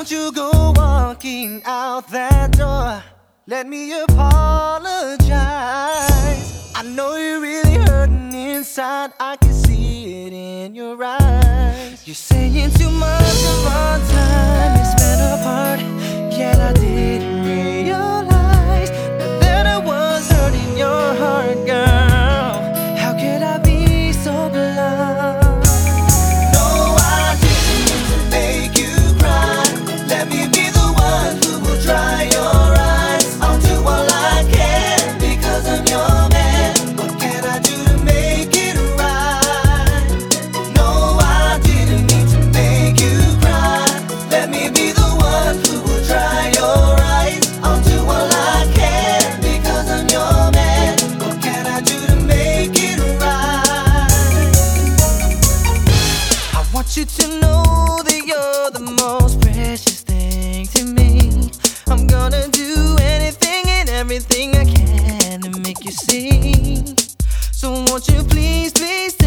Don't you go walking out that door. Let me apologize. I know you're really hurting inside. I can see it in your eyes. You're saying too much of our time is spent apart. Yet I didn't realize that I was hurting your heart, girl. How could I be so blind? No, I didn't mean to make you cry. Let me be the one who will dry your eyes. I'll do all I can because I'm your man. What can I do to make it right? No, I didn't mean to make you cry. Let me be the one who will dry your eyes. I'll do all I can because I'm your man. What can I do to make it right? I want you to know that you're the most precious thing to me. I'm gonna do anything and everything I can to make you see. So won't you please, please